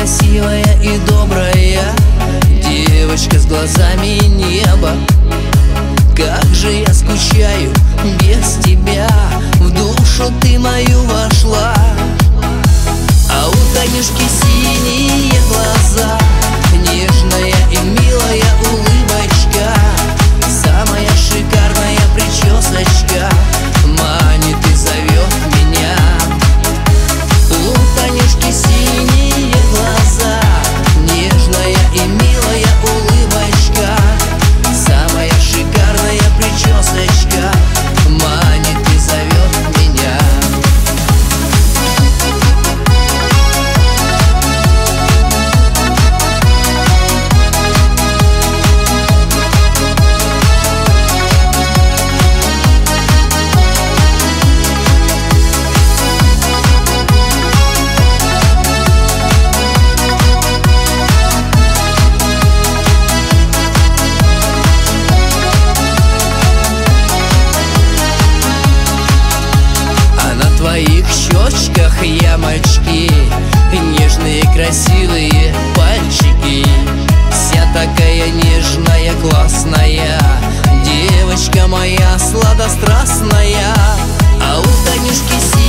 красивая и добрая, девочка с глазами неба. Как же я скучаю без тебя, в душу ты мою вошла. А у Танюшки синие глаза, нежная и милая улыбочка, самая шикарная причесочка манит и зовет меня. У Танюшки синие глаза, нежная и милая улыбочка, самая шикарная причесочка манит и зовет меня. В твоих щечках ямочки, нежные красивые пальчики, вся такая нежная, классная, девочка моя сладострастная. А у Танюшки